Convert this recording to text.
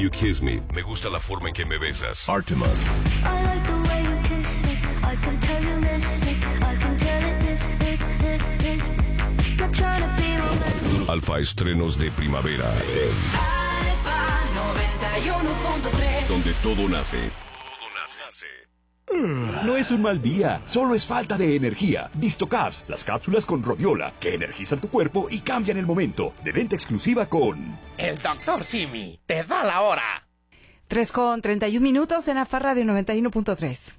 You kiss me. Me gusta la forma en que me besas. Artemis. I like the way you kiss me. I can tell you miss me. I can tell it this. Not trying to be romantic. Alfa estrenos de primavera. Alfa 91.3. Donde todo nace. No es un mal día, solo es falta de energía. Distocaps, las cápsulas con rodiola, que energizan tu cuerpo y cambian el momento. De venta exclusiva con... El Dr. Simi te da la hora. 3:31 en la Farra de 91.3.